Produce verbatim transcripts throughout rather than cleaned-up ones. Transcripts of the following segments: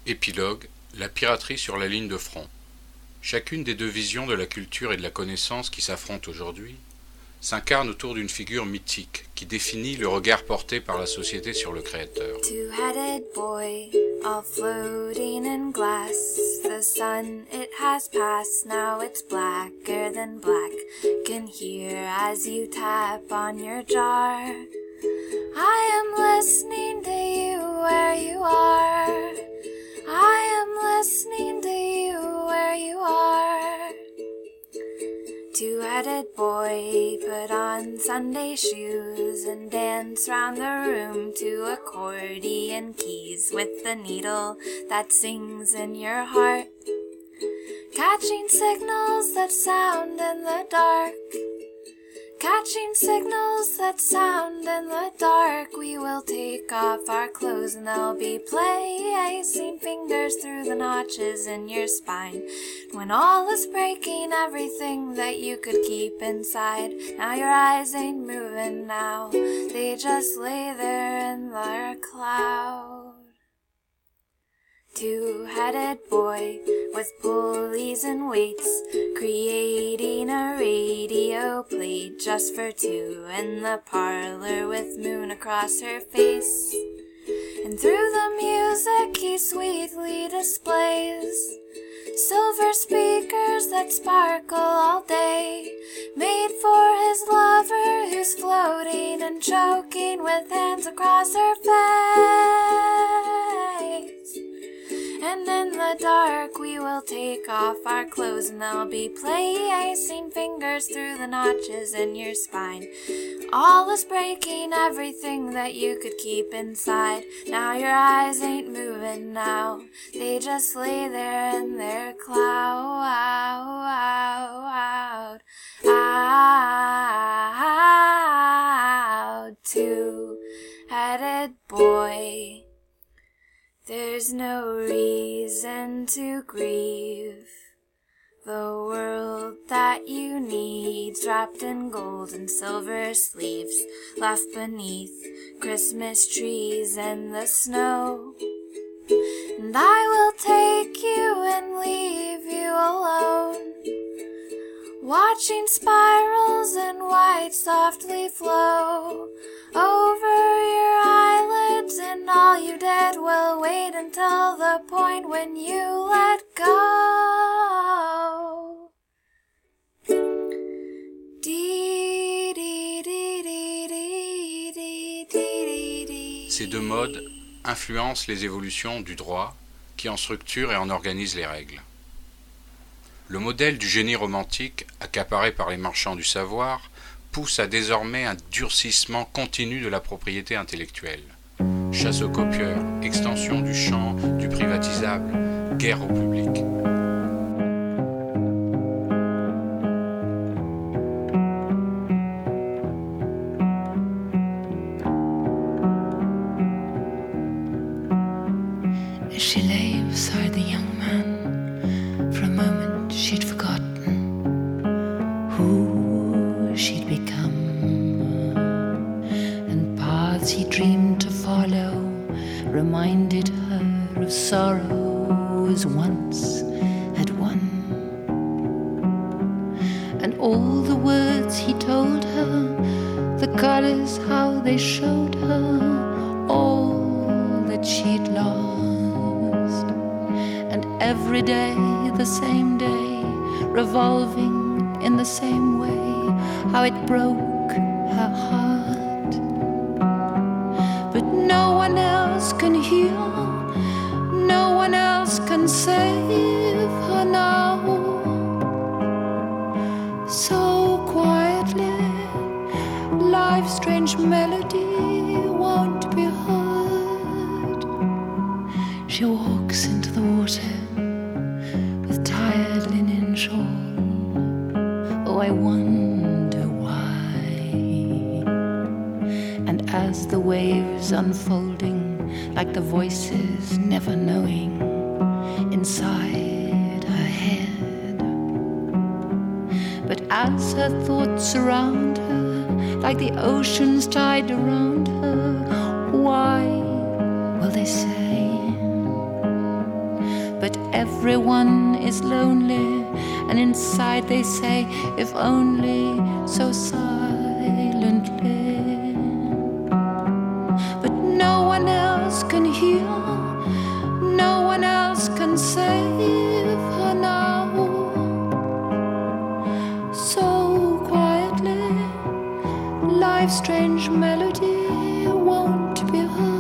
Épilogue, la piraterie sur la ligne de front. Chacune des deux visions de la culture et de la connaissance qui s'affrontent aujourd'hui s'incarne autour d'une figure mythique qui définit le regard porté par la société sur le créateur. Two-headed boy, all floating in glass. The sun, it has passed, now it's blacker than black. Can hear as you tap on your jar. I am listening to you where you are. I am listening to you where you are. Two-headed boy, put on Sunday shoes and dance round the room to accordion keys with the needle that sings in your heart, catching signals that sound in the dark. Catching signals that sound in the dark. We will take off our clothes and there'll be placing fingers through the notches in your spine. When all is breaking, everything that you could keep inside. Now your eyes ain't moving now, they just lay there in their cloud. Two-headed boy with pulleys and weights, creating a radio played just for two in the parlor with moon across her face. And through the music he sweetly displays silver speakers that sparkle all day, made for his lover who's floating and choking with hands across her face. And in the dark we will take off our clothes and there'll be placing fingers through the notches in your spine. All is breaking, everything that you could keep inside. Now your eyes ain't moving now, they just lay there in their cloud. Out, two-headed boy. There's no reason to grieve. The world that you need's wrapped in gold and silver sleeves, left beneath Christmas trees and the snow. And I will take you and leave you alone, watching spirals in white softly flow over your eyelids, and all you did will wait until the point when you let go. Ces deux modes influencent les évolutions du droit qui en structure et en organise les règles. Le modèle du génie romantique, accaparé par les marchands du savoir, pousse à désormais un durcissement continu de la propriété intellectuelle. Chasse aux copieurs, extension du champ du privatisable, guerre au public. As she lay beside the young man, for a moment she'd forgotten who she'd become, and paths he dreamed to follow reminded her of sorrows once had won. And all the words he told her, the colors how they showed her all that she'd lost. And every day the same day, revolving in the same way, how it broke her heart. But no one else can heal, no one else can save her now. So quietly, life's strange melody won't be heard. She walks into the water with tired linen shawl. Oh, I wonder why. And as the waves unfolding, like the voices never knowing inside her head. But as her thoughts surround her, like the ocean's tide around her, why will they say but everyone is lonely, and inside they say, if only so silently. But no one else can hear, no one else can save her now. So quietly, life's strange melody won't be heard.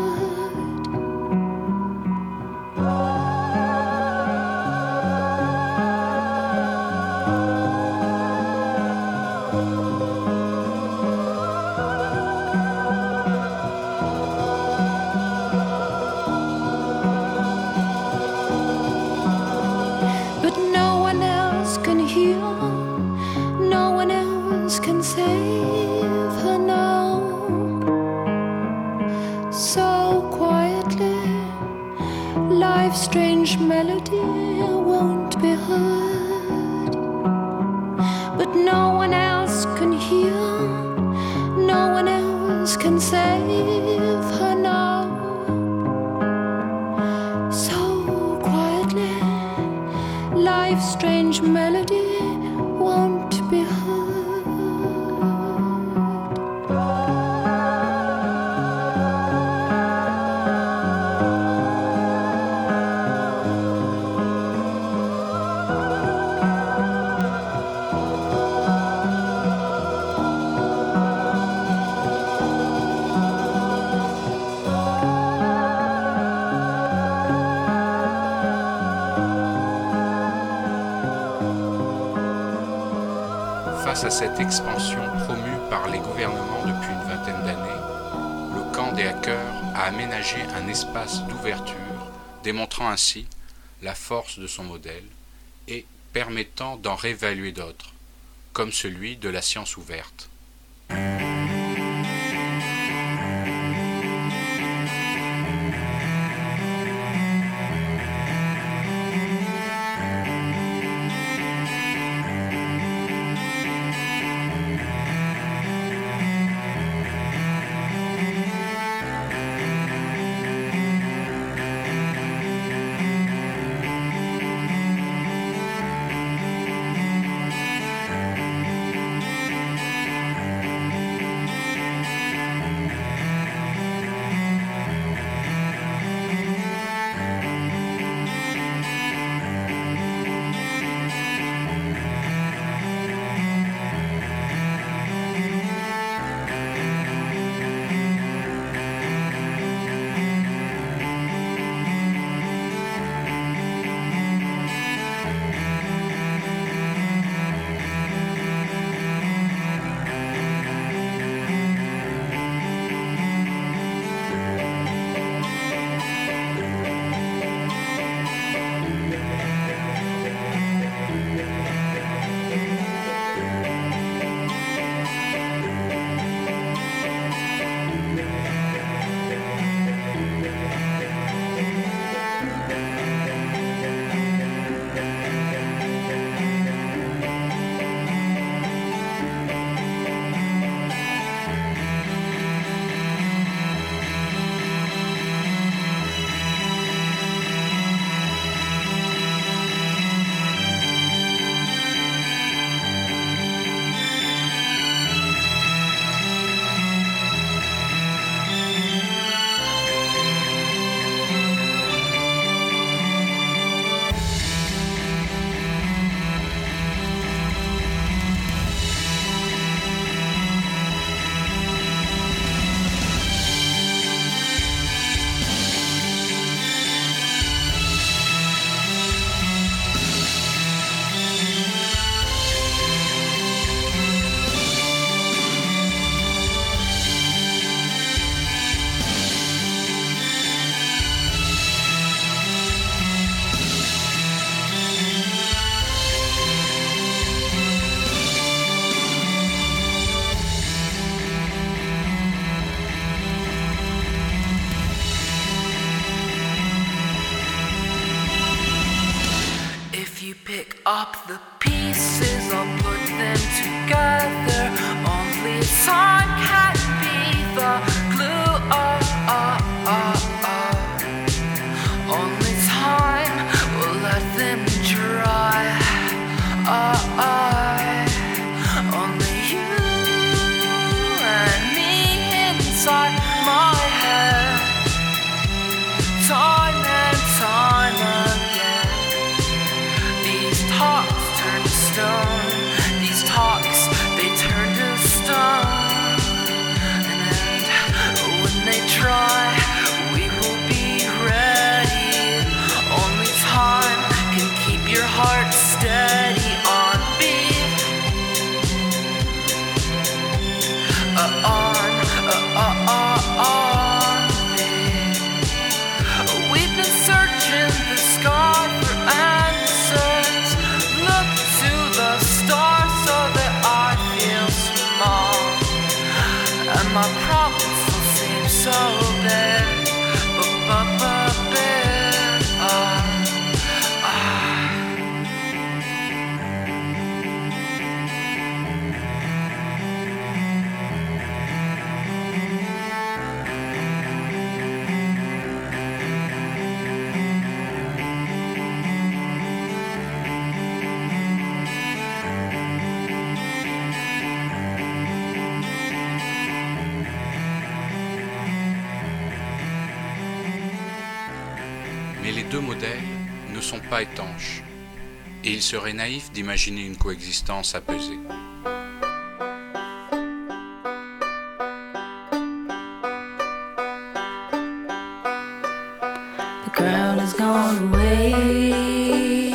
Strange melody won't be heard, but no one else can hear, no one else can save her now. So quietly, life's strange melody won't be heard. Face à cette expansion promue par les gouvernements depuis une vingtaine d'années, le camp des hackers a aménagé un espace d'ouverture, démontrant ainsi la force de son modèle et permettant d'en réévaluer d'autres, comme celui de la science ouverte. up the pieces or put them together. Only time can be the glue. Oh, oh, oh, oh. Only time will deux modèles ne sont pas étanches, et il serait naïf d'imaginer une coexistence apaisée. The crowd has gone away.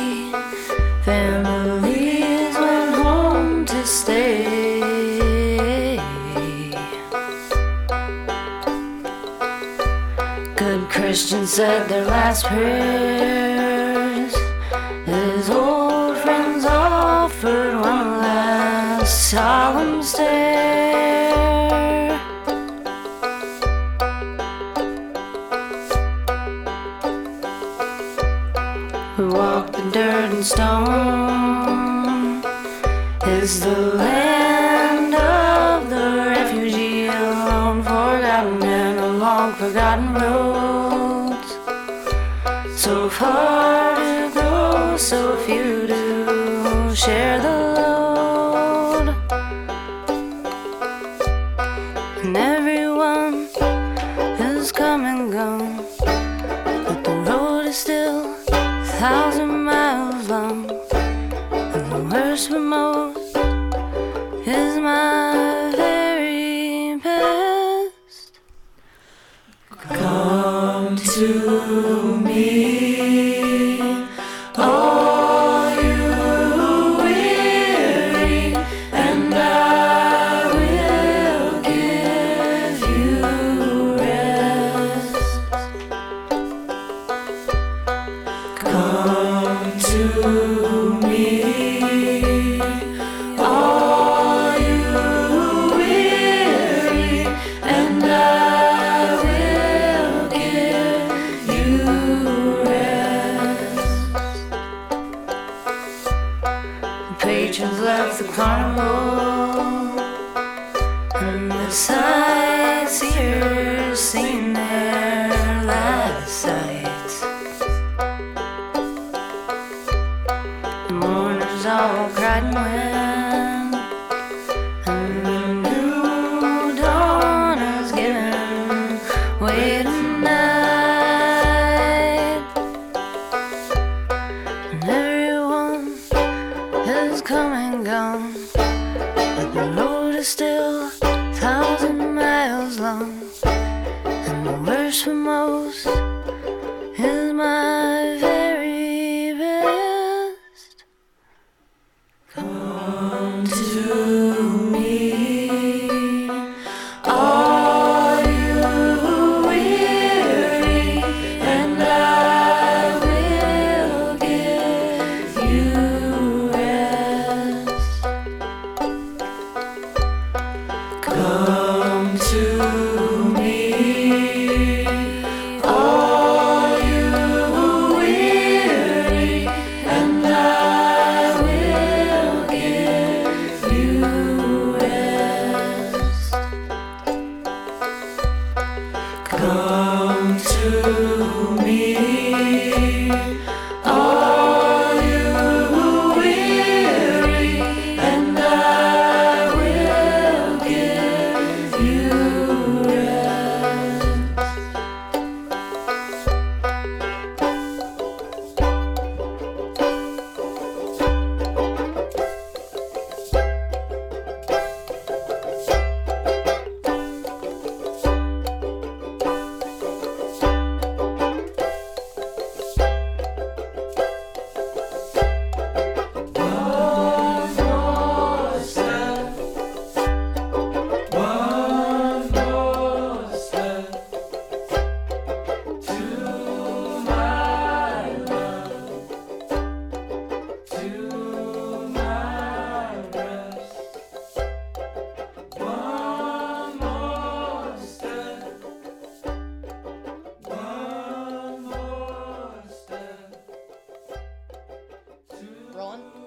Families went home to stay. Good Christians said their last prayers. His old friends offered one last solemn stare. We walk the dirt and stone. Is the land of the refugee alone, forgotten and a long forgotten roads. So far to go, so few to share the load. And everyone has come and gone, but the road is still a thousand miles long. And the worst for most is my very best. Come to me, all you weary, and I will give you rest. Come to me, all you weary, and I will give you rest. The patrons left the carnival, and the sightseers seen their last sights. The mourners all cried and went, and the new dawn has given way tonight. And everyone has come and gone, but the road is still a thousand miles long. And the worst for most is my very best. Come to me, all you weary, and I will give you rest. Come to me, all you weary, and I will give you rest. Come to me, all you weary, and I will give you rest. Rolling.